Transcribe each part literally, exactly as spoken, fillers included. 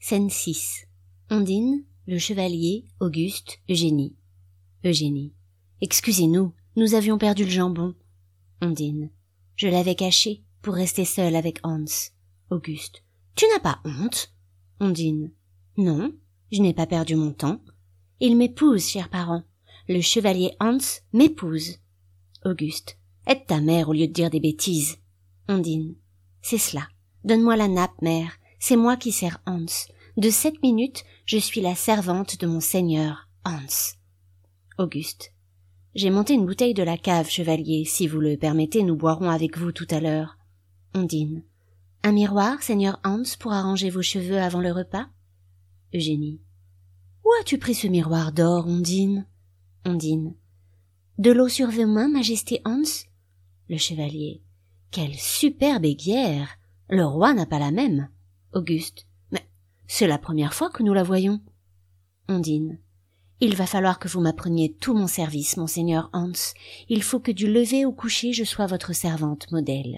Scène six. Ondine, le chevalier, Auguste, Eugénie. Eugénie. Excusez-nous, nous avions perdu le jambon. Ondine. Je l'avais caché pour rester seule avec Hans. Auguste. Tu n'as pas honte? Ondine. Non, je n'ai pas perdu mon temps. Il m'épouse, chers parents. Le chevalier Hans m'épouse. Auguste. Aide ta mère au lieu de dire des bêtises. Ondine. C'est cela. Donne-moi la nappe, mère. C'est moi qui sers Hans. De cette minute, je suis la servante de mon seigneur, Hans. Auguste. J'ai monté une bouteille de la cave, chevalier. Si vous le permettez, nous boirons avec vous tout à l'heure. Ondine. Un miroir, seigneur Hans, pour arranger vos cheveux avant le repas? Eugénie. Où as-tu pris ce miroir d'or, Ondine? Ondine. De l'eau sur vos mains, majesté Hans? Le chevalier. Quelle superbe aiguière! Le roi n'a pas la même. Auguste. Mais c'est la première fois que nous la voyons. Ondine. Il va falloir que vous m'appreniez tout mon service, monseigneur Hans. Il faut que du lever au coucher je sois votre servante modèle.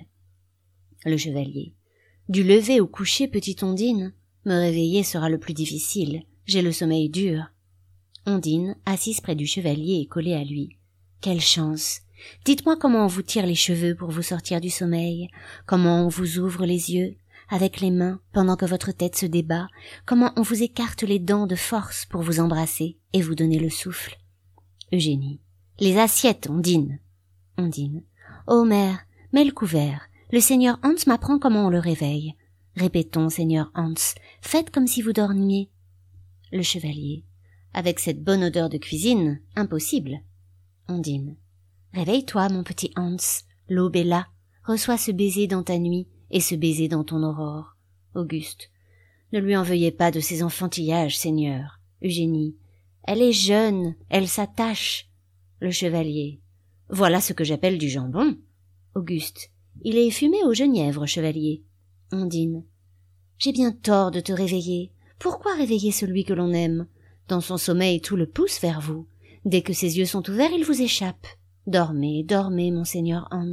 Le chevalier. Du lever au coucher, petite Ondine? Me réveiller sera le plus difficile. J'ai le sommeil dur. Ondine, assise près du chevalier et collée à lui. Quelle chance! Dites-moi comment on vous tire les cheveux pour vous sortir du sommeil, comment on vous ouvre les yeux, avec les mains, pendant que votre tête se débat, comment on vous écarte les dents de force pour vous embrasser et vous donner le souffle. Eugénie. Les assiettes, Ondine. Ondine. Oh mère, mets le couvert. Le seigneur Hans m'apprend comment on le réveille. Répétons, seigneur Hans, faites comme si vous dormiez. Le chevalier. Avec cette bonne odeur de cuisine, impossible. Ondine. Réveille-toi, mon petit Hans. L'aube est là. Reçois ce baiser dans ta nuit et ce baiser dans ton aurore. Auguste. Ne lui en veuillez pas de ses enfantillages, seigneur. Eugénie. Elle est jeune, elle s'attache. Le chevalier. Voilà ce que j'appelle du jambon. Auguste. Il est fumé au genièvre, chevalier. Ondine. J'ai bien tort de te réveiller. Pourquoi réveiller celui que l'on aime? Dans son sommeil, tout le pousse vers vous. Dès que ses yeux sont ouverts, il vous échappe. Dormez, dormez, monseigneur Hans.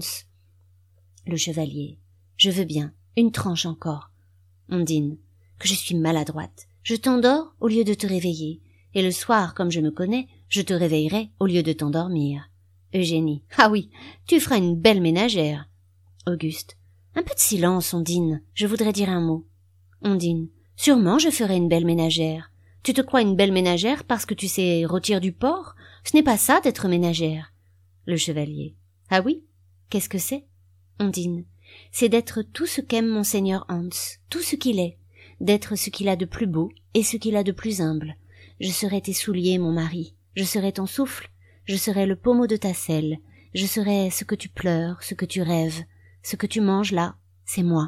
Le chevalier. Je veux bien. Une tranche encore. Ondine. Que je suis maladroite. Je t'endors au lieu de te réveiller. Et le soir, comme je me connais, je te réveillerai au lieu de t'endormir. Eugénie. Ah oui, tu feras une belle ménagère. Auguste. Un peu de silence, Ondine. Je voudrais dire un mot. Ondine. Sûrement je ferai une belle ménagère. Tu te crois une belle ménagère parce que tu sais rôtir du porc? Ce n'est pas ça d'être ménagère. Le chevalier. Ah oui? Qu'est-ce que c'est? Ondine. C'est d'être tout ce qu'aime monseigneur Hans, tout ce qu'il est, d'être ce qu'il a de plus beau et ce qu'il a de plus humble. Je serai tes souliers, mon mari, je serai ton souffle, je serai le pommeau de ta selle, je serai ce que tu pleures, ce que tu rêves, ce que tu manges là, c'est moi.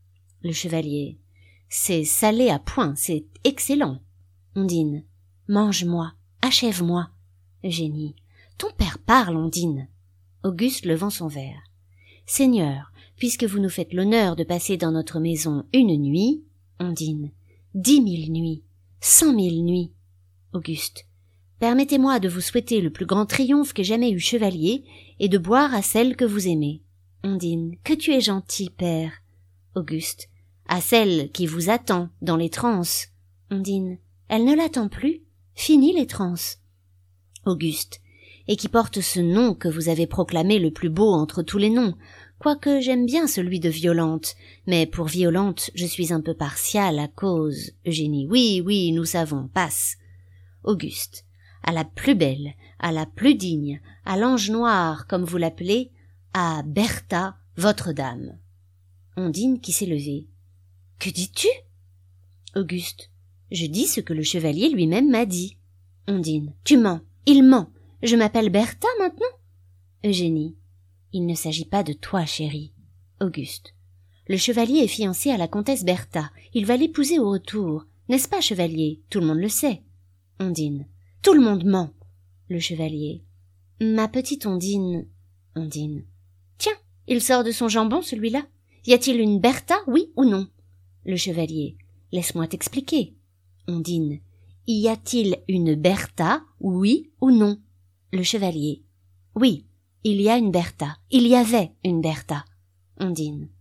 Le chevalier. C'est salé à point, c'est excellent. Ondine. Mange-moi, achève-moi. Eugénie. Ton père parle, Ondine. Auguste levant son verre. Seigneur, puisque vous nous faites l'honneur de passer dans notre maison une nuit, Ondine. Dix mille nuits, cent mille nuits. Auguste. Permettez-moi de vous souhaiter le plus grand triomphe qu'ait jamais eu chevalier et de boire à celle que vous aimez. Ondine. Que tu es gentil, père. Auguste. À celle qui vous attend dans les transes. Ondine. Elle ne l'attend plus. Fini les transes. Auguste. Et qui porte ce nom que vous avez proclamé le plus beau entre tous les noms, quoique j'aime bien celui de Violante, mais pour Violante je suis un peu partial à cause... Eugénie. Oui, oui, nous savons, passe. Auguste. À la plus belle, à la plus digne, à l'ange noir, comme vous l'appelez, à Bertha, votre dame. Ondine qui s'est levée. Que dis-tu? Auguste. Je dis ce que le chevalier lui-même m'a dit. Ondine. Tu mens, il ment. Je m'appelle Bertha maintenant? Eugénie. Il ne s'agit pas de toi, chérie. Auguste. Le chevalier est fiancé à la comtesse Bertha. Il va l'épouser au retour. N'est-ce pas, chevalier? Tout le monde le sait. Ondine. Tout le monde ment. Le chevalier. Ma petite Ondine. Ondine. Tiens, il sort de son jambon, celui-là. Y a-t-il une Bertha, oui ou non? Le chevalier. Laisse-moi t'expliquer. Ondine. Y a-t-il une Bertha, oui ou non? Le chevalier. Oui, il y a une Bertha. Il y avait une Bertha. Ondine.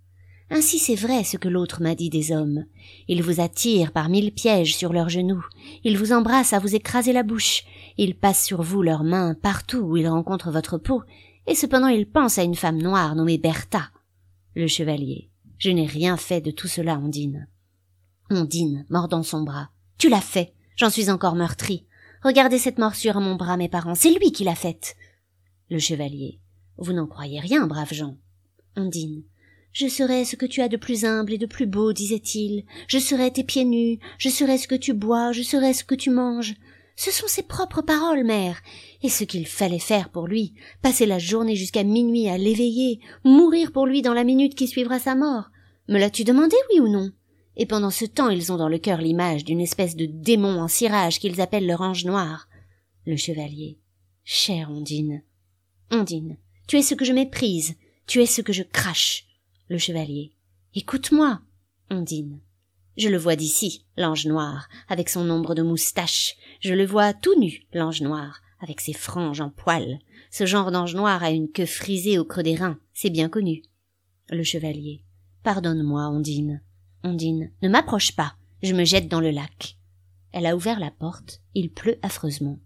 Ainsi c'est vrai ce que l'autre m'a dit des hommes. Ils vous attirent par mille pièges sur leurs genoux. Ils vous embrassent à vous écraser la bouche. Ils passent sur vous leurs mains partout où ils rencontrent votre peau. Et cependant ils pensent à une femme noire nommée Bertha. Le chevalier. Je n'ai rien fait de tout cela, Ondine. Ondine, mordant son bras. Tu l'as fait. J'en suis encore meurtrie. Regardez cette morsure à mon bras, mes parents. C'est lui qui l'a faite. Le chevalier. Vous n'en croyez rien, braves gens. Ondine. Je serai ce que tu as de plus humble et de plus beau, disait-il. Je serai tes pieds nus. Je serai ce que tu bois. Je serai ce que tu manges. Ce sont ses propres paroles, mère. Et ce qu'il fallait faire pour lui, passer la journée jusqu'à minuit à l'éveiller, mourir pour lui dans la minute qui suivra sa mort. Me l'as-tu demandé, oui ou non? Et pendant ce temps, ils ont dans le cœur l'image d'une espèce de démon en cirage qu'ils appellent leur ange noir. Le chevalier. Chère Ondine. Ondine, tu es ce que je méprise. Tu es ce que je crache. Le chevalier. Écoute-moi. Ondine. Je le vois d'ici, l'ange noir, avec son ombre de moustache. Je le vois tout nu, l'ange noir, avec ses franges en poil. Ce genre d'ange noir a une queue frisée au creux des reins, c'est bien connu. Le chevalier. Pardonne-moi, Ondine. Ondine. Ne m'approche pas, je me jette dans le lac. Elle a ouvert la porte, il pleut affreusement.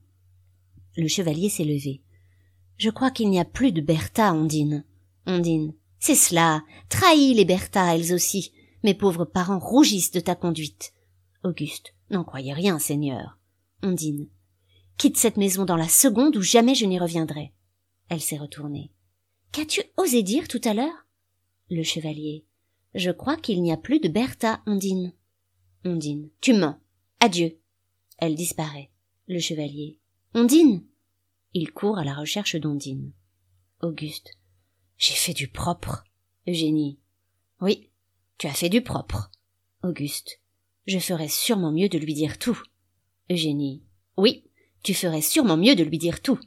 Le chevalier s'est levé. Je crois qu'il n'y a plus de Bertha, Ondine. Ondine. C'est cela, trahis les Bertha, elles aussi. Mes pauvres parents rougissent de ta conduite. Auguste. N'en croyez rien, Seigneur. Ondine. Quitte cette maison dans la seconde où jamais je n'y reviendrai. Elle s'est retournée. Qu'as-tu osé dire tout à l'heure? Le chevalier. Je crois qu'il n'y a plus de Bertha, Ondine. Ondine. Tu mens. Adieu. Elle disparaît. Le chevalier. Ondine. Il court à la recherche d'Ondine. Auguste. J'ai fait du propre. Eugénie. Oui, tu as fait du propre. Auguste. Je ferais sûrement mieux de lui dire tout. Eugénie. Oui, tu ferais sûrement mieux de lui dire tout.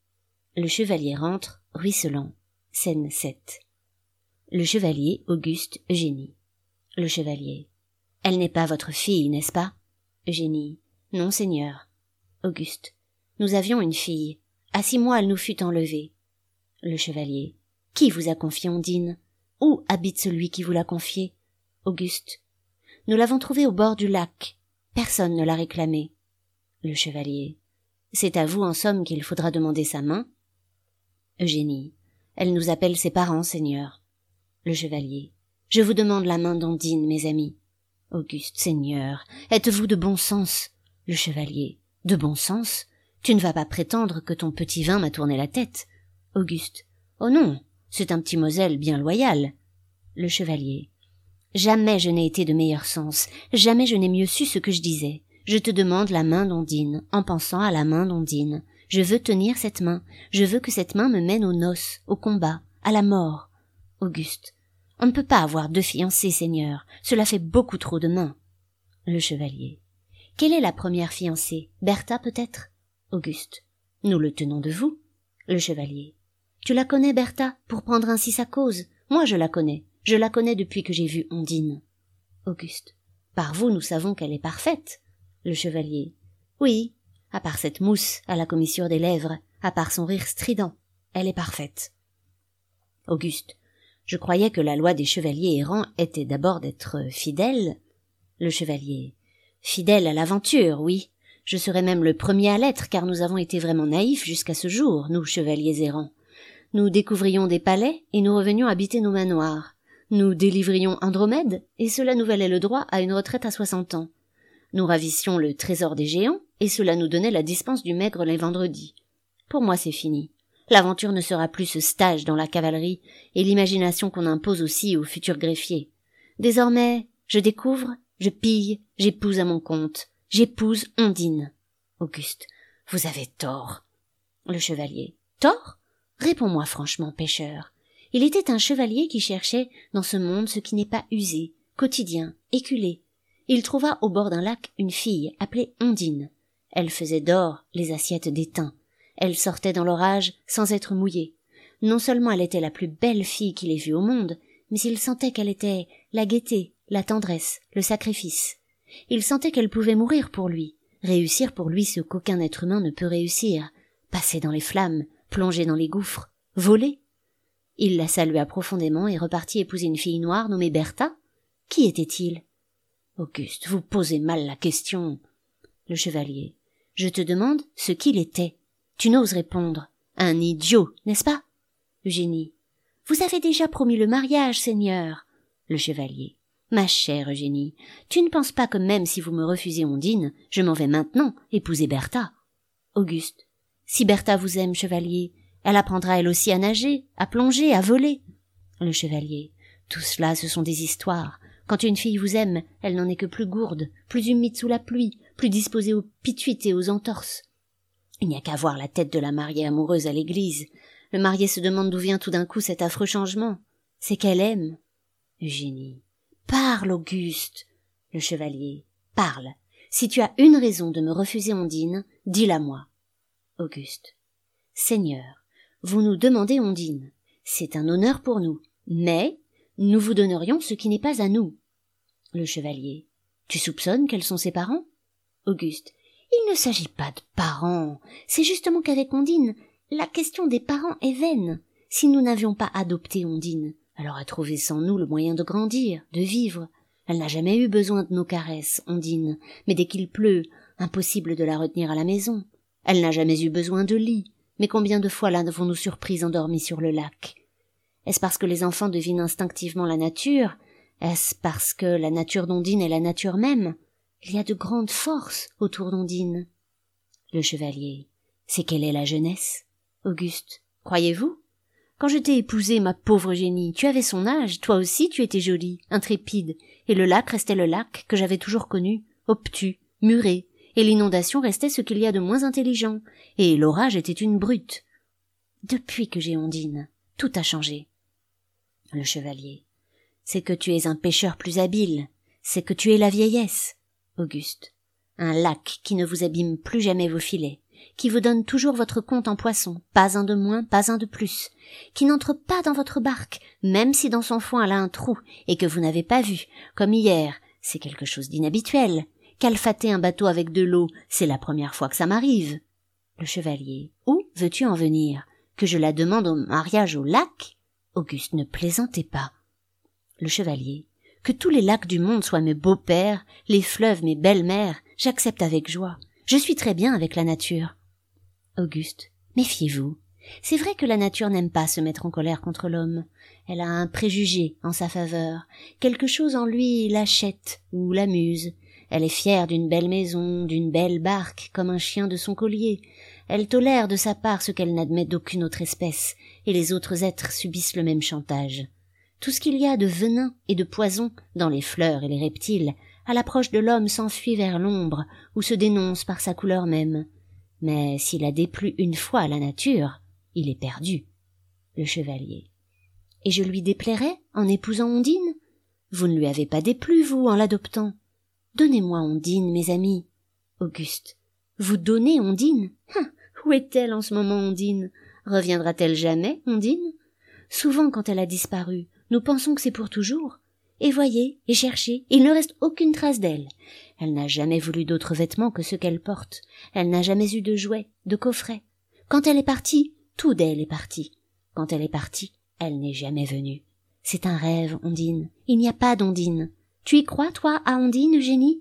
Le chevalier rentre, ruisselant. Scène sept. Le chevalier, Auguste, Eugénie. Le chevalier. Elle n'est pas votre fille, n'est-ce pas? Eugénie. Non, Seigneur. Auguste. Nous avions une fille. À six mois, elle nous fut enlevée. Le chevalier. Qui vous a confié Ondine? Où habite celui qui vous l'a confiée? Auguste. Nous l'avons trouvée au bord du lac. Personne ne l'a réclamée. Le chevalier. C'est à vous, en somme, qu'il faudra demander sa main. Eugénie. Elle nous appelle ses parents, Seigneur. Le chevalier. Je vous demande la main d'Ondine, mes amis. Auguste. Seigneur, êtes-vous de bon sens? Le chevalier. De bon sens? Tu ne vas pas prétendre que ton petit vin m'a tourné la tête. Auguste. Oh non, c'est un petit Moselle bien loyal. Le chevalier. Jamais je n'ai été de meilleur sens, jamais je n'ai mieux su ce que je disais. Je te demande la main d'Ondine, en pensant à la main d'Ondine. Je veux tenir cette main, je veux que cette main me mène aux noces, au combat, à la mort. Auguste. On ne peut pas avoir deux fiancés, Seigneur, cela fait beaucoup trop de mains. Le chevalier. Quelle est la première fiancée? Bertha, peut-être? Auguste. Nous le tenons de vous. Le chevalier. Tu la connais, Bertha, pour prendre ainsi sa cause? Moi, je la connais. Je la connais depuis que j'ai vu Ondine. Auguste. Par vous, nous savons qu'elle est parfaite. Le chevalier. Oui, à part cette mousse à la commissure des lèvres, à part son rire strident, elle est parfaite. Auguste. Je croyais que la loi des chevaliers errants était d'abord d'être fidèle. Le chevalier. Fidèle à l'aventure, oui. Je serais même le premier à l'être, car nous avons été vraiment naïfs jusqu'à ce jour, nous chevaliers errants. Nous découvrions des palais, et nous revenions habiter nos manoirs. Nous délivrions Andromède, et cela nous valait le droit à une retraite à soixante ans. Nous ravissions le trésor des géants, et cela nous donnait la dispense du maigre les vendredis. Pour moi, c'est fini. L'aventure ne sera plus ce stage dans la cavalerie, et l'imagination qu'on impose aussi aux futurs greffiers. Désormais, je découvre, je pille, j'épouse à mon compte. J'épouse Ondine. Auguste. Vous avez tort. Le chevalier. Tort? Réponds-moi franchement, pêcheur. Il était un chevalier qui cherchait dans ce monde ce qui n'est pas usé, quotidien, éculé. Il trouva au bord d'un lac une fille appelée Ondine. Elle faisait d'or les assiettes d'étain. Elle sortait dans l'orage sans être mouillée. Non seulement elle était la plus belle fille qu'il ait vue au monde, mais il sentait qu'elle était la gaieté, la tendresse, le sacrifice. Il sentait qu'elle pouvait mourir pour lui, réussir pour lui ce qu'aucun être humain ne peut réussir, passer dans les flammes, plonger dans les gouffres, voler. Il la salua profondément et repartit épouser une fille noire nommée Bertha. Qui était-il? Auguste, vous posez mal la question. Le chevalier. Je te demande ce qu'il était. Tu n'oses répondre. Un idiot, n'est-ce pas? Eugénie. Vous avez déjà promis le mariage, Seigneur. Le chevalier. Ma chère Eugénie, tu ne penses pas que même si vous me refusez Ondine, je m'en vais maintenant épouser Bertha? Auguste. Si Bertha vous aime, chevalier, elle apprendra elle aussi à nager, à plonger, à voler. Le chevalier. Tout cela, ce sont des histoires. Quand une fille vous aime, elle n'en est que plus gourde, plus humide sous la pluie, plus disposée aux pituites et aux entorses. Il n'y a qu'à voir la tête de la mariée amoureuse à l'église. Le marié se demande d'où vient tout d'un coup cet affreux changement. C'est qu'elle aime. Eugénie. Parle, Auguste. Le chevalier. Parle. Si tu as une raison de me refuser Ondine, dis-la moi. Auguste. Seigneur, vous nous demandez Ondine. C'est un honneur pour nous. Mais nous vous donnerions ce qui n'est pas à nous. Le chevalier. Tu soupçonnes quels sont ses parents? Auguste. Il ne s'agit pas de parents. C'est justement qu'avec Ondine, la question des parents est vaine. Si nous n'avions pas adopté Ondine, elle aurait trouvé sans nous le moyen de grandir, de vivre. Elle n'a jamais eu besoin de nos caresses, Ondine, mais dès qu'il pleut, impossible de la retenir à la maison. Elle n'a jamais eu besoin de lit, mais combien de fois l'avons-nous surprise endormie sur le lac? Est-ce parce que les enfants devinent instinctivement la nature? Est-ce parce que la nature d'Ondine est la nature même? Il y a de grandes forces autour d'Ondine. Le chevalier. C'est quelle est la jeunesse? Auguste. Croyez-vous? Quand je t'ai épousée, ma pauvre Eugénie, tu avais son âge, toi aussi tu étais jolie, intrépide, et le lac restait le lac que j'avais toujours connu, obtus, muré, et l'inondation restait ce qu'il y a de moins intelligent, et l'orage était une brute. Depuis que j'ai Ondine, tout a changé. Le chevalier. C'est que tu es un pêcheur plus habile, c'est que tu es la vieillesse. Auguste. Un lac qui ne vous abîme plus jamais vos filets, qui vous donne toujours votre compte en poissons, pas un de moins, pas un de plus, qui n'entre pas dans votre barque, même si dans son fond elle a un trou, et que vous n'avez pas vu, comme hier, c'est quelque chose d'inhabituel. Calfater un bateau avec de l'eau, c'est la première fois que ça m'arrive. Le chevalier. Où veux-tu en venir? Que je la demande au mariage au lac? Auguste, ne plaisantez pas. Le chevalier. Que tous les lacs du monde soient mes beaux-pères, les fleuves mes belles-mères, j'accepte avec joie. Je suis très bien avec la nature. Auguste. Méfiez-vous. C'est vrai que la nature n'aime pas se mettre en colère contre l'homme. Elle a un préjugé en sa faveur. Quelque chose en lui l'achète ou l'amuse. Elle est fière d'une belle maison, d'une belle barque, comme un chien de son collier. Elle tolère de sa part ce qu'elle n'admet d'aucune autre espèce, et les autres êtres subissent le même chantage. Tout ce qu'il y a de venin et de poison dans les fleurs et les reptiles, à l'approche de l'homme s'enfuit vers l'ombre, ou se dénonce par sa couleur même. Mais s'il a déplu une fois à la nature, il est perdu. Le chevalier. Et je lui déplairais en épousant Ondine? Vous ne lui avez pas déplu, vous, en l'adoptant. Donnez-moi Ondine, mes amis. Auguste. Vous donnez Ondine? Hein, où est-elle en ce moment, Ondine? Reviendra-t-elle jamais, Ondine? Souvent, quand elle a disparu, nous pensons que c'est pour toujours. Et voyez, et cherchez, il ne reste aucune trace d'elle. Elle n'a jamais voulu d'autres vêtements que ceux qu'elle porte. Elle n'a jamais eu de jouets, de coffrets. Quand elle est partie, tout d'elle est parti. Quand elle est partie, elle n'est jamais venue. C'est un rêve, Ondine. Il n'y a pas d'Ondine. Tu y crois, toi, à Ondine, Eugénie?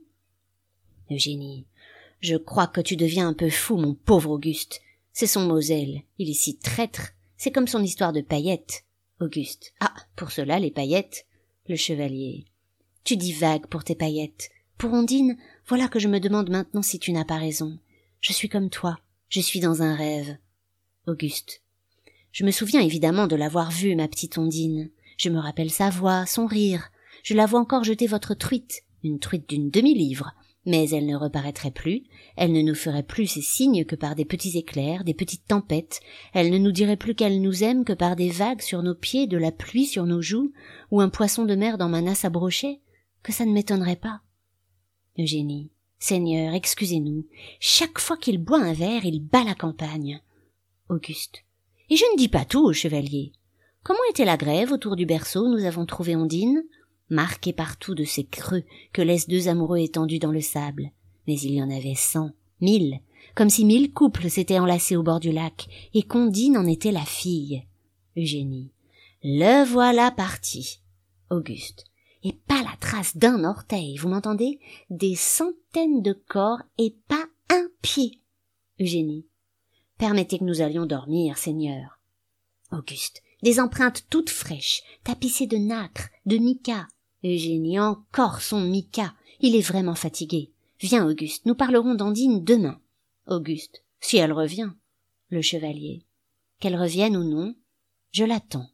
Eugénie. Je crois que tu deviens un peu fou, mon pauvre Auguste. C'est son Moselle. Il est si traître. C'est comme son histoire de paillettes. Auguste. Ah, pour cela, les paillettes. Le chevalier. Tu dis vague pour tes paillettes. Pour Ondine, voilà que je me demande maintenant si tu n'as pas raison. Je suis comme toi. Je suis dans un rêve. Auguste. Je me souviens évidemment de l'avoir vue, ma petite Ondine. Je me rappelle sa voix, son rire. Je la vois encore jeter votre truite, une truite d'une demi-livre. Mais elle ne reparaîtrait plus, elle ne nous ferait plus ses signes que par des petits éclairs, des petites tempêtes, elle ne nous dirait plus qu'elle nous aime que par des vagues sur nos pieds, de la pluie sur nos joues, ou un poisson de mer dans ma nasse à brochet, que ça ne m'étonnerait pas. Eugénie. Seigneur, excusez-nous, chaque fois qu'il boit un verre, il bat la campagne. Auguste. Et je ne dis pas tout au chevalier. Comment était la grève autour du berceau où nous avons trouvé Ondine? Marquée partout de ces creux que laissent deux amoureux étendus dans le sable. Mais il y en avait cent, mille, comme si mille couples s'étaient enlacés au bord du lac, et qu'Ondine en était la fille. Eugénie. Le voilà parti. Auguste. Et pas la trace d'un orteil, vous m'entendez? Des centaines de corps et pas un pied. Eugénie. Permettez que nous allions dormir, Seigneur. Auguste. Des empreintes toutes fraîches, tapissées de nacre, de mica. Eugénie, encore son mica. Il est vraiment fatigué. Viens, Auguste, nous parlerons d'Ondine demain. Auguste. Si elle revient. Le chevalier. Qu'elle revienne ou non, je l'attends.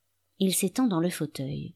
Il s'étend dans le fauteuil.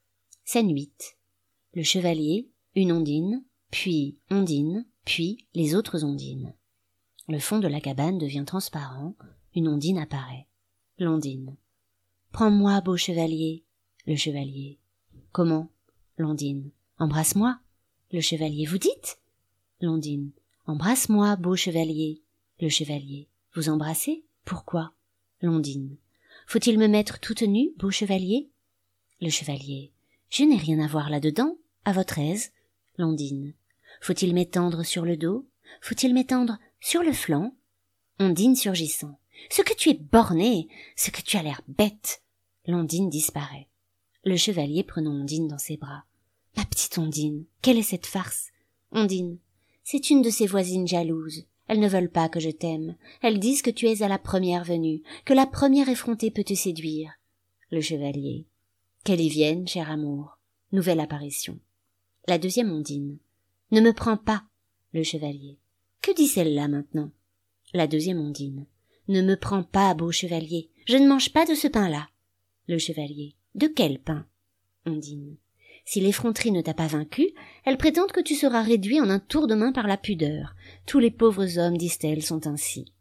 Scène huit. Le chevalier, une Ondine, puis Ondine, puis les autres Ondines. Le fond de la cabane devient transparent, une Ondine apparaît. L'Ondine. Prends-moi, beau chevalier. Le chevalier. Comment? L'Ondine. Embrasse-moi. Le chevalier. Vous dites? L'Ondine. Embrasse-moi, beau chevalier. Le chevalier. Vous embrassez? Pourquoi? L'Ondine. Faut-il me mettre toute nue, beau chevalier? Le chevalier. Je n'ai rien à voir là-dedans, à votre aise. L'Ondine. Faut-il m'étendre sur le dos? Faut-il m'étendre sur le flanc? Ondine surgissant. Ce que tu es borné, ce que tu as l'air bête. L'Ondine disparaît. Le chevalier prenant Ondine dans ses bras. Ma petite Ondine, quelle est cette farce? Ondine. C'est une de ces voisines jalouses. Elles ne veulent pas que je t'aime. Elles disent que tu es à la première venue, que la première effrontée peut te séduire. Le chevalier. Qu'elle y vienne, cher amour. Nouvelle apparition. La deuxième Ondine. Ne me prends pas. Le chevalier. Que dit celle-là maintenant? La deuxième Ondine. Ne me prends pas, beau chevalier. Je ne mange pas de ce pain-là. Le chevalier. De quel pain? Ondine. Si l'effronterie ne t'a pas vaincu, elles prétendent que tu seras réduit en un tour de main par la pudeur. Tous les pauvres hommes, disent-elles, sont ainsi.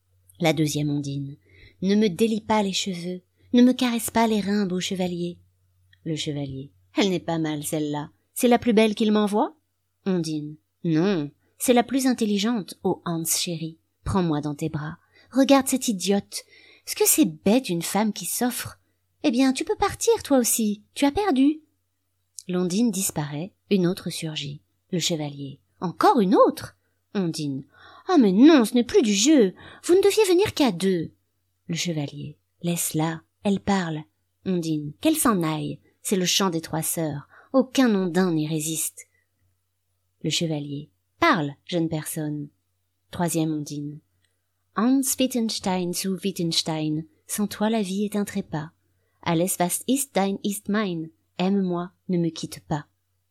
La deuxième Ondine. Ne me délie pas les cheveux. Ne me caresse pas les reins, beau chevalier. Le chevalier. Elle n'est pas mal, celle-là. C'est la plus belle qu'il m'envoie? Ondine. Non, c'est la plus intelligente, ô Hans chéri. Prends-moi dans tes bras. Regarde cette idiote. Est-ce que c'est bête une femme qui s'offre? Eh bien, tu peux partir, toi aussi. Tu as perdu. L'Ondine disparaît, une autre surgit. Le chevalier. Encore une autre? Ondine. Ah, mais non, ce n'est plus du jeu. Vous ne deviez venir qu'à deux. Le chevalier. Laisse-la. Elle parle. Ondine. Qu'elle s'en aille. C'est le chant des trois sœurs. Aucun Ondin n'y résiste. Le chevalier. Parle, jeune personne. Troisième Ondine. Hans Wittgenstein zu Wittgenstein. Sans toi la vie est un trépas. Alles was ist dein ist mein. Aime-moi, ne me quitte pas.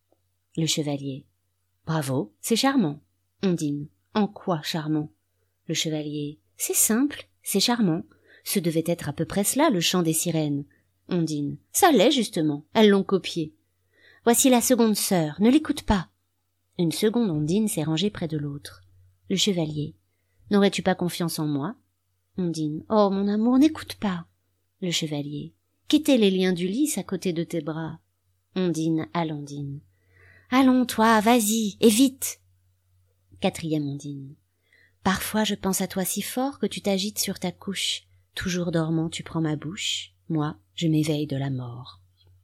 Le chevalier. Bravo, c'est charmant. Ondine. En quoi charmant? Le chevalier. C'est simple, c'est charmant. Ce devait être à peu près cela, le chant des sirènes. Ondine. Ça l'est, justement. Elles l'ont copié. Voici la seconde sœur, ne l'écoute pas. Une seconde Ondine s'est rangée près de l'autre. Le chevalier. N'aurais-tu pas confiance en moi? Ondine. Oh, mon amour, n'écoute pas. Le chevalier. Qu'étaient les liens d'Ulysse à côté de tes bras? Ondine à l'Ondine. Allons, toi, vas-y, et vite. Quatrième Ondine. Parfois je pense à toi si fort que tu t'agites sur ta couche. Toujours dormant, tu prends ma bouche. Moi, je m'éveille de la mort.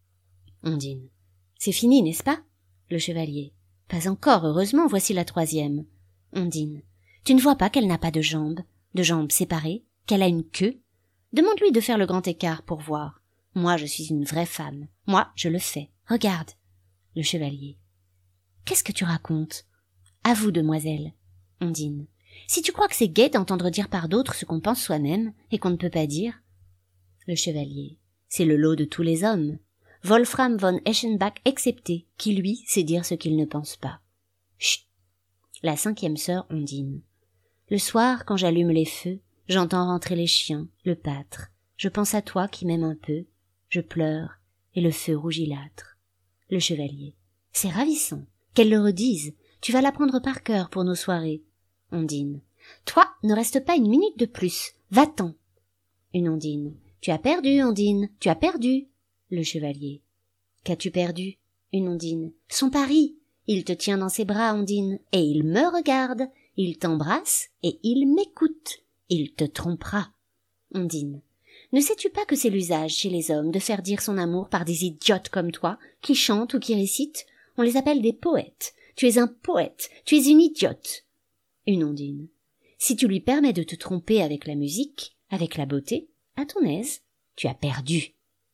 Ondine. C'est fini, n'est-ce pas? Le chevalier. Pas encore, heureusement, voici la troisième. Ondine. Tu ne vois pas qu'elle n'a pas de jambes, de jambes séparées, qu'elle a une queue? Demande-lui de faire le grand écart pour voir. Moi, je suis une vraie femme. Moi, je le fais. Regarde. Le chevalier. Qu'est-ce que tu racontes? À vous, demoiselle. Ondine. Si tu crois que c'est gai d'entendre dire par d'autres ce qu'on pense soi-même et qu'on ne peut pas dire. Le chevalier. C'est le lot de tous les hommes. Wolfram von Eschenbach excepté, qui lui sait dire ce qu'il ne pense pas. Chut. La cinquième sœur Ondine. Le soir, quand j'allume les feux, j'entends rentrer les chiens, le pâtre. Je pense à toi qui m'aimes un peu. Je pleure, et le feu rougilâtre. Le chevalier. C'est ravissant. Qu'elle le redise. Tu vas l'apprendre par cœur pour nos soirées. Ondine. Toi, ne reste pas une minute de plus. Va-t'en. Une Ondine. Tu as perdu, Ondine. Tu as perdu. Le chevalier. Qu'as-tu perdu? Une Ondine. Son pari. Il te tient dans ses bras, Ondine, et il me regarde. Il t'embrasse, et il m'écoute. Il te trompera. Ondine. Ne sais-tu pas que c'est l'usage chez les hommes de faire dire son amour par des idiotes comme toi, qui chantent ou qui récitent? On les appelle des poètes. Tu es un poète, tu es une idiote. Une Ondine. Si tu lui permets de te tromper avec la musique, avec la beauté, à ton aise, tu as perdu.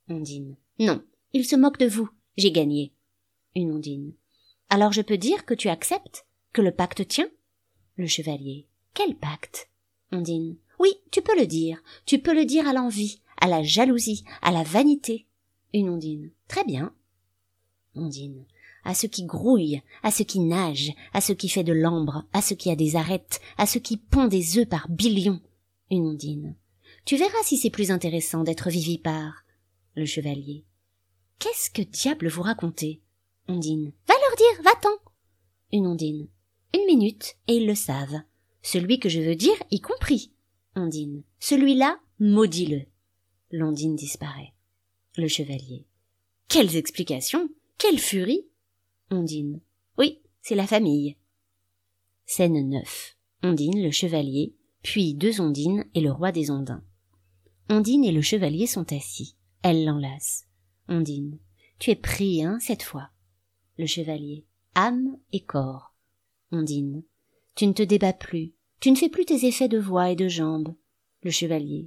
Ondine. Non, il se moque de vous. J'ai gagné. Une Ondine. Alors je peux dire que tu acceptes? Que le pacte tient? Le chevalier. Quel pacte? Ondine. Oui, tu peux le dire. Tu peux le dire à l'envie, à la jalousie, à la vanité. Une Ondine. Très bien. Ondine. À ce qui grouille, à ce qui nage, à ce qui fait de l'ambre, à ce qui a des arêtes, à ce qui pond des œufs par billions. Une Ondine. Tu verras si c'est plus intéressant d'être vivipare. Le chevalier. Qu'est-ce que diable vous racontez? Ondine. Va leur dire, va-t'en. Une Ondine. Une minute, et ils le savent. Celui que je veux dire y compris. Ondine. Celui-là, maudis-le. L'Ondine disparaît. Le chevalier. Quelles explications? Quelle furie? Ondine. Oui, c'est la famille. Scène neuf. Ondine, le chevalier, puis deux Ondines et le roi des Ondins. Ondine et le chevalier sont assis. Elle l'enlace. Ondine. Tu es pris, hein, cette fois. Le chevalier. Âme et corps. Ondine. Tu ne te débats plus. Tu ne fais plus tes effets de voix et de jambes. Le chevalier.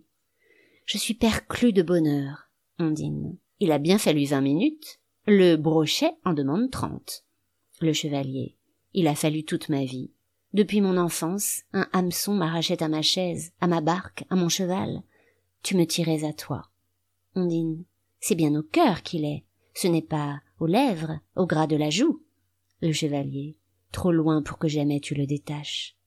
Je suis perclus de bonheur. Ondine. Il a bien fallu vingt minutes. Le brochet en demande trente. Le chevalier. Il a fallu toute ma vie. Depuis mon enfance, un hameçon m'arrachait à ma chaise, à ma barque, à mon cheval. Tu me tirais à toi. Ondine. C'est bien au cœur qu'il est. Ce n'est pas aux lèvres, au gras de la joue. Le chevalier. Trop loin pour que jamais tu le détaches.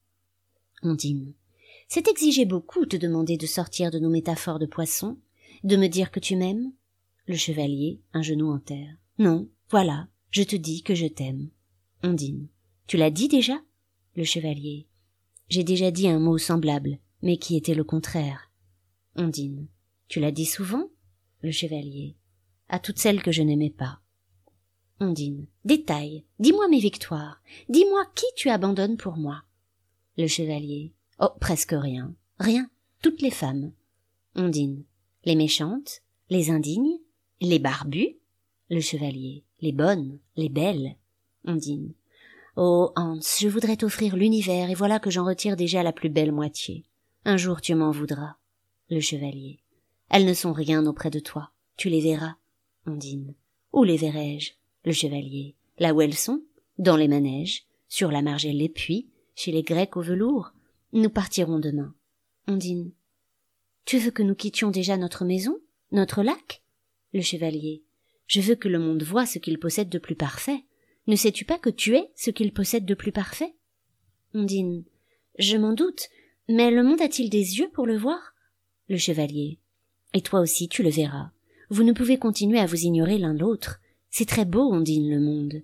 Ondine. C'est exiger beaucoup te demander de sortir de nos métaphores de poisson, de me dire que tu m'aimes. Le chevalier, un genou en terre. Non, voilà, je te dis que je t'aime. Ondine. Tu l'as dit déjà? Le chevalier. J'ai déjà dit un mot semblable, mais qui était le contraire. Ondine. Tu l'as dit souvent? Le chevalier. À toutes celles que je n'aimais pas. Ondine. Détail. Dis-moi mes victoires. Dis-moi qui tu abandonnes pour moi. Le chevalier. Oh, presque rien. Rien. Toutes les femmes. Ondine. Les méchantes, les indignes, les barbues. Le chevalier. Les bonnes, les belles. Ondine. Oh, Hans, je voudrais t'offrir l'univers et voilà que j'en retire déjà la plus belle moitié. Un jour tu m'en voudras. Le chevalier. Elles ne sont rien auprès de toi. Tu les verras. Ondine. Où les verrai-je? Le chevalier. Là où elles sont, dans les manèges, sur la margelle des puits, chez les Grecs au velours. Nous partirons demain. Ondine. Tu veux que nous quittions déjà notre maison, notre lac? Le chevalier. Je veux que le monde voie ce qu'il possède de plus parfait. Ne sais-tu pas que tu es ce qu'il possède de plus parfait? Ondine. Je m'en doute, mais le monde a-t-il des yeux pour le voir? Le chevalier. Et toi aussi tu le verras. Vous ne pouvez continuer à vous ignorer l'un l'autre. C'est très beau, Ondine, le monde.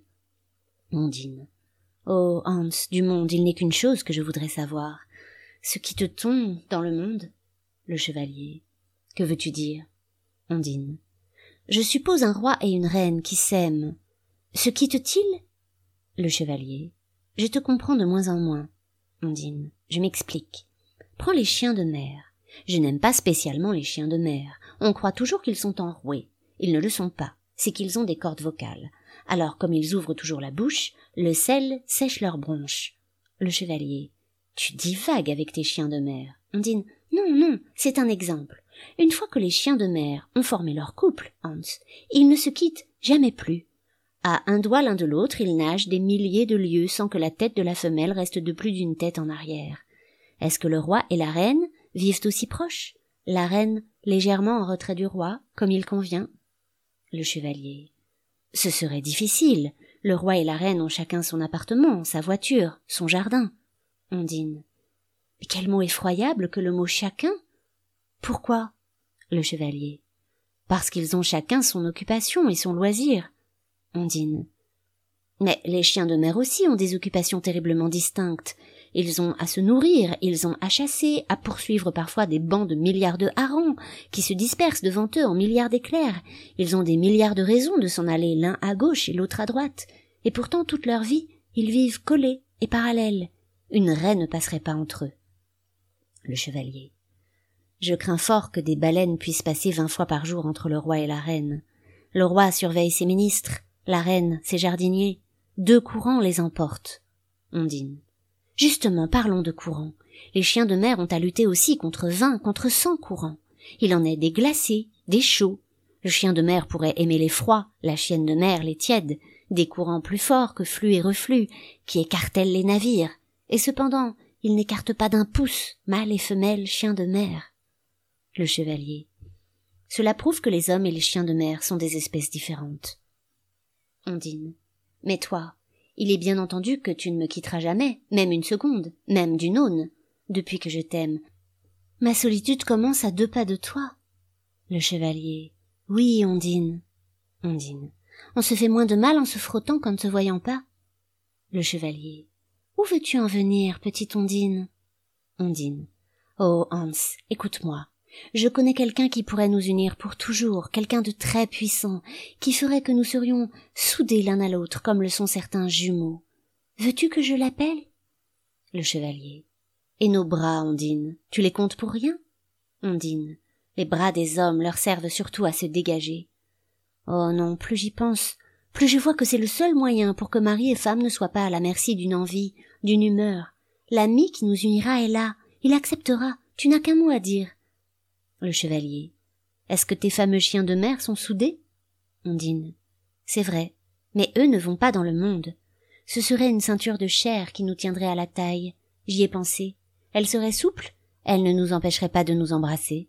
Ondine. Oh, Hans, du monde, il n'est qu'une chose que je voudrais savoir. Ce qui te tombe dans le monde? Le chevalier. Que veux-tu dire? Ondine. Je suppose un roi et une reine qui s'aiment. Se quittent-ils? Le chevalier. Je te comprends de moins en moins. Ondine. Je m'explique. Prends les chiens de mer. Je n'aime pas spécialement les chiens de mer. On croit toujours qu'ils sont enroués. Ils ne le sont pas. C'est qu'ils ont des cordes vocales. Alors, comme ils ouvrent toujours la bouche, le sel sèche leurs bronches. Le chevalier. Tu divagues avec tes chiens de mer. Ondine. Non, non, c'est un exemple. Une fois que les chiens de mer ont formé leur couple, Hans, ils ne se quittent jamais plus. À un doigt l'un de l'autre, ils nagent des milliers de lieues sans que la tête de la femelle reste de plus d'une tête en arrière. Est-ce que le roi et la reine vivent aussi proches? La reine légèrement en retrait du roi, comme il convient? Le chevalier. Ce serait difficile. Le roi et la reine ont chacun son appartement, sa voiture, son jardin. Ondine. Mais quel mot effroyable que le mot chacun! Pourquoi? Le chevalier. Parce qu'ils ont chacun son occupation et son loisir. Ondine. Mais les chiens de mer aussi ont des occupations terriblement distinctes. Ils ont à se nourrir, ils ont à chasser, à poursuivre parfois des bancs de milliards de harengs qui se dispersent devant eux en milliards d'éclairs. Ils ont des milliards de raisons de s'en aller l'un à gauche et l'autre à droite. Et pourtant toute leur vie, ils vivent collés et parallèles. Une raie ne passerait pas entre eux. Le chevalier. Je crains fort que des baleines puissent passer vingt fois par jour entre le roi et la reine. Le roi surveille ses ministres, la reine ses jardiniers. Deux courants les emportent. Ondine. Justement, parlons de courants. Les chiens de mer ont à lutter aussi contre vingt, contre cent courants. Il en est des glacés, des chauds. Le chien de mer pourrait aimer les froids, la chienne de mer les tièdes, des courants plus forts que flux et reflux, qui écartèlent les navires, et cependant, ils n'écartent pas d'un pouce, mâle et femelle, chien de mer. Le chevalier. Cela prouve que les hommes et les chiens de mer sont des espèces différentes. Ondine. Mais toi, il est bien entendu que tu ne me quitteras jamais, même une seconde, même d'une aune. Depuis que je t'aime, ma solitude commence à deux pas de toi. Le chevalier. Oui, Ondine. Ondine. On se fait moins de mal en se frottant qu'en ne se voyant pas. Le chevalier. Où veux-tu en venir, petite Ondine? Ondine. Oh, Hans, écoute-moi. Je connais quelqu'un qui pourrait nous unir pour toujours, quelqu'un de très puissant, qui ferait que nous serions soudés l'un à l'autre comme le sont certains jumeaux. Veux-tu que je l'appelle? Le chevalier. Et nos bras, Ondine, tu les comptes pour rien? Ondine. Les bras des hommes leur servent surtout à se dégager. Oh non, plus j'y pense, plus je vois que c'est le seul moyen pour que mari et femme ne soient pas à la merci d'une envie, d'une humeur. L'ami qui nous unira est là, il acceptera, tu n'as qu'un mot à dire. Le chevalier. Est-ce que tes fameux chiens de mer sont soudés? Ondine. C'est vrai, mais eux ne vont pas dans le monde. Ce serait une ceinture de chair qui nous tiendrait à la taille. J'y ai pensé. Elle serait souple, elle ne nous empêcherait pas de nous embrasser.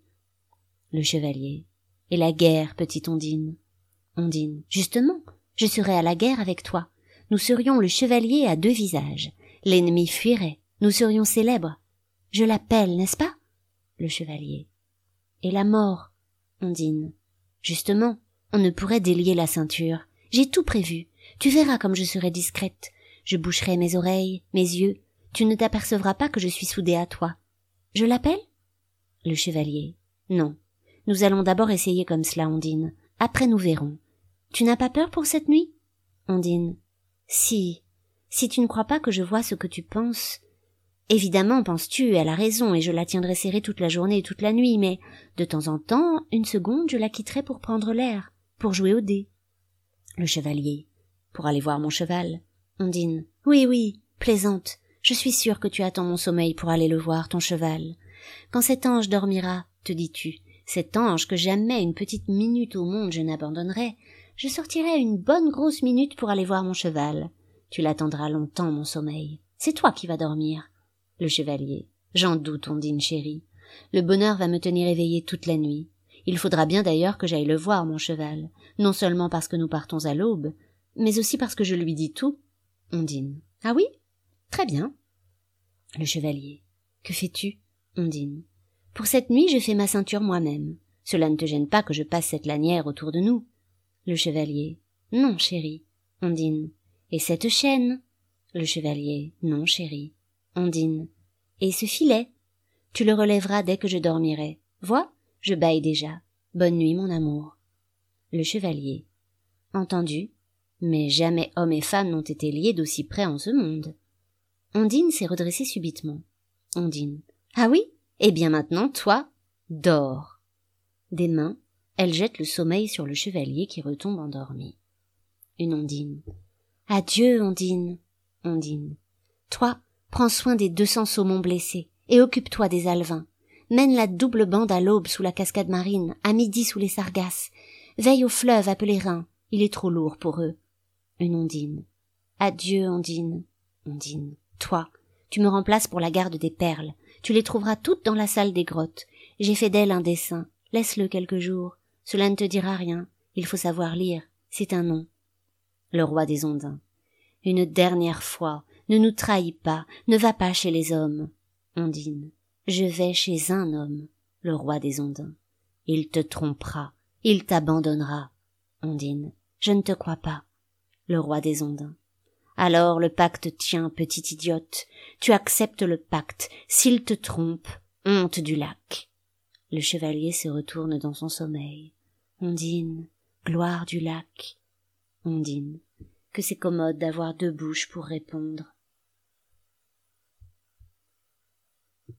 Le chevalier. Et la guerre, petite Ondine? Ondine. Justement, je serais à la guerre avec toi. Nous serions le chevalier à deux visages. L'ennemi fuirait. Nous serions célèbres. Je l'appelle, n'est-ce pas? Le chevalier. Et la mort? Ondine. Justement, on ne pourrait délier la ceinture. J'ai tout prévu. Tu verras comme je serai discrète. Je boucherai mes oreilles, mes yeux. Tu ne t'apercevras pas que je suis soudée à toi. Je l'appelle? Le chevalier. Non. Nous allons d'abord essayer comme cela, Ondine. Après nous verrons. Tu n'as pas peur pour cette nuit? Ondine. Si. Si tu ne crois pas que je vois ce que tu penses. Évidemment, penses-tu, elle a raison, et je la tiendrai serrée toute la journée et toute la nuit, mais, de temps en temps, une seconde, je la quitterai pour prendre l'air, pour jouer au dé. Le chevalier. Pour aller voir mon cheval. Ondine. Oui, oui, plaisante. Je suis sûre que tu attends mon sommeil pour aller le voir, ton cheval. Quand cet ange dormira, te dis-tu, cet ange que jamais une petite minute au monde je n'abandonnerai, je sortirai une bonne grosse minute pour aller voir mon cheval. Tu l'attendras longtemps, mon sommeil. C'est toi qui vas dormir. Le chevalier. J'en doute, Ondine chérie. Le bonheur va me tenir éveillée toute la nuit. Il faudra bien d'ailleurs que j'aille le voir, mon cheval, non seulement parce que nous partons à l'aube, mais aussi parce que je lui dis tout. Ondine. Ah oui? Très bien. Le chevalier. Que fais-tu? Ondine. Pour cette nuit, je fais ma ceinture moi-même. Cela ne te gêne pas que je passe cette lanière autour de nous? Le chevalier. Non, chérie. Ondine. Et cette chaîne? Le chevalier. Non, chérie. Ondine. Et ce filet? Tu le relèveras dès que je dormirai. Vois, je bâille déjà. Bonne nuit, mon amour. Le chevalier. Entendu, mais jamais homme et femme n'ont été liés d'aussi près en ce monde. Ondine s'est redressée subitement. Ondine. Ah oui? Eh bien maintenant, toi, dors. Des mains, elle jette le sommeil sur le chevalier qui retombe endormi. Une Ondine. Adieu, Ondine. Ondine. Toi, prends soin des deux cents saumons blessés, et occupe-toi des alevins. Mène la double bande à l'aube sous la cascade marine, à midi sous les sargasses. Veille au fleuve appelé Rhin, il est trop lourd pour eux. Une Ondine. Adieu, Ondine. Ondine. Toi, tu me remplaces pour la garde des perles. Tu les trouveras toutes dans la salle des grottes. J'ai fait d'elle un dessin. Laisse-le quelques jours. Cela ne te dira rien. Il faut savoir lire. C'est un nom. Le roi des Ondins. Une dernière fois, ne nous trahis pas, ne va pas chez les hommes. Ondine. Je vais chez un homme, le roi des Ondins. Il te trompera, il t'abandonnera. Ondine. Je ne te crois pas. Le roi des Ondins. Alors le pacte tient, petite idiote. Tu acceptes le pacte. S'il te trompe, honte du lac. Le chevalier se retourne dans son sommeil. Ondine, gloire du lac. Ondine. Que c'est commode d'avoir deux bouches pour répondre.